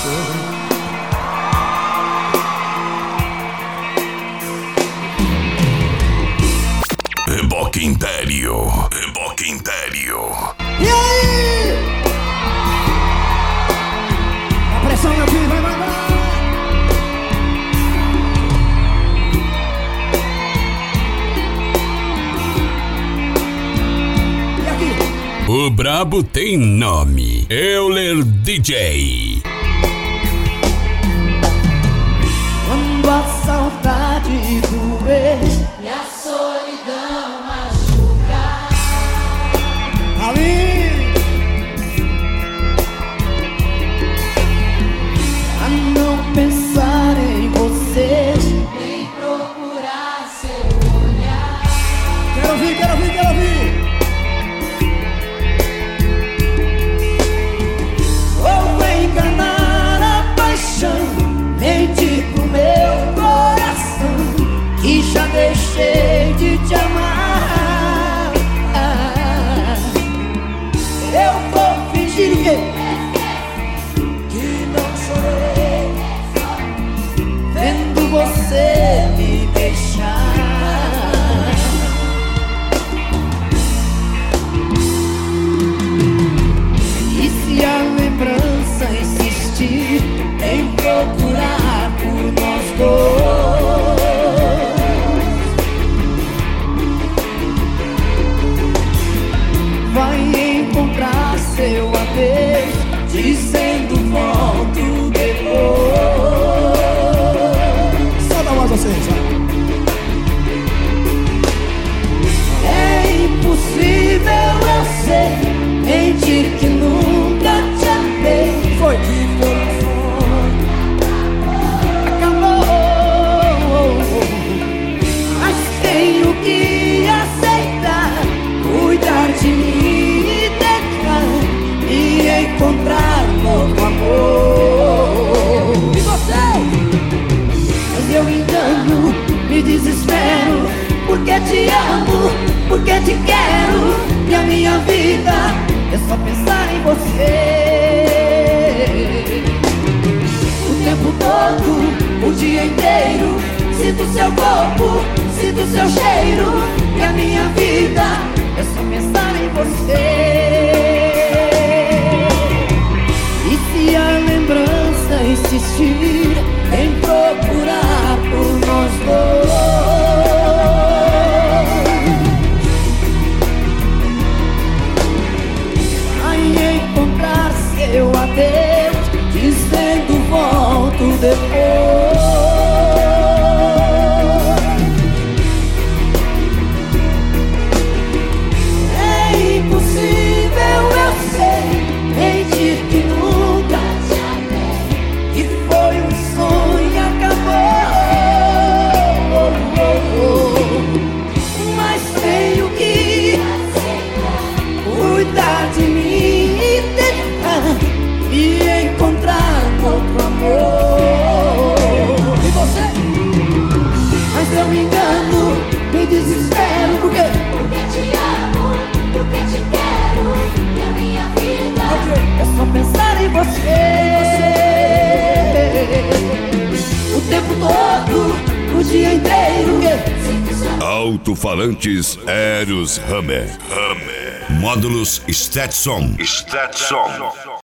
Reboque Império. Reboque Império. E aí? A pressão, meu filho, vai, vai, vai. E aqui? O brabo tem nome. Euler DJ. Quando a saudade doer E a solidão machucar, ali, a não pensar em você. nem procurar seu olhar. Quero ouvir, quero ouvir, quero ouvir. Vou enganar a paixão, mentir pro meu coração, que já deixei de te amar. Eu vou fingir o quê? Que não chorei, vendo você me deixar. E se a lembrança insistir em procurar por nós dois, vai encontrar seu adeus, dizendo volto depois. Só dá mais vocês, é impossível, eu sei, mentir que nunca te amei. Foi que foi um sonho, acabou. Mas tenho que aceitar, cuidar de mim e deixar me encontrar novo amor. E você? Mas eu me engano, me desespero, porque te amo, porque te quero. E a minha vida é só pensar em você. O tempo todo, o dia inteiro, sinto seu corpo, sinto seu cheiro. E a minha vida é só pensar em você. E se a lembrança insistir em procurar por nós dois, vai encontrar seu adeus, dizendo volto depois. É impossível, eu sei, mentir que nunca te amei, que foi um sonho e acabou. Mas tenho que cuidar de mim e deixar me encontrar outro amor. E você? Mas eu me engano, me desespero, por quê? Porque te amo, porque te quero. E a minha vida É só pensar em você. O tempo todo, o dia inteiro. sinto seu Alto-falantes Eros Hammer. Módulos Stetson.